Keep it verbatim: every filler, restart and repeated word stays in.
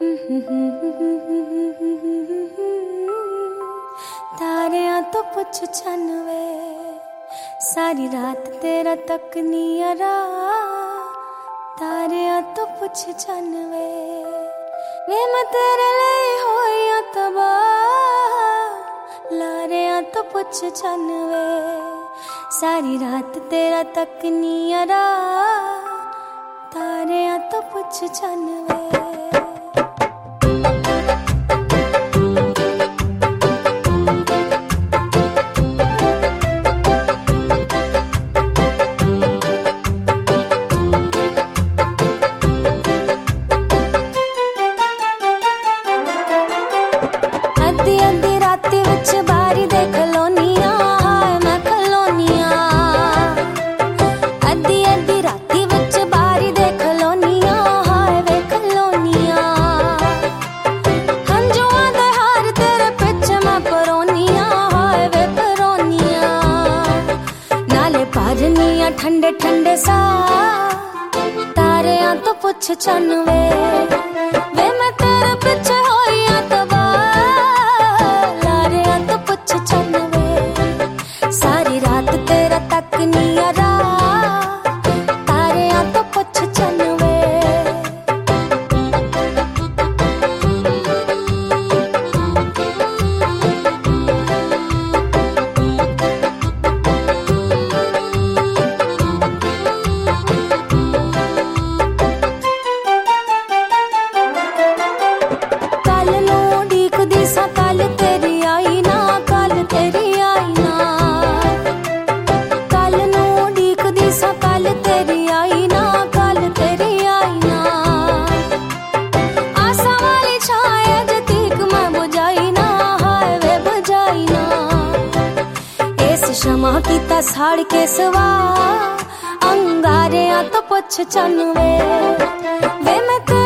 तारियां तो पुछ छनवे, सारी रात तेरा तक नियरा। तारियां तो पुछ छनवे, वे मैं तेरे लिए होया तबाह। लारियां तो पुछ छनवे, सारी रात तेरा तक नियरा। तारियां तो पुछ छनवे। अद्धी अद्धी राती विच बारी दे खलोनिया, हाय मैं खलोनिया। अद्धी अद्धी राती विच बारी दे खलोनिया, हाय वे खलोनिया। हंजुआं दे हार तेरे पिछे मैं परोनिया, हाय वे परोनिया। नाले भरनिया ठंडे ठंडे सा, तारियां तो पुछ छनवे, वे मैं तेरे पिछे होइया तबाह। लारियां तो पुछ छनवे, सारी रात तेरा तक नियरा। तारियां तो पुछ छनवे। क्षमा कीता साड़ के सवा, अंगारियां तो पुछ छनवे, वे मैं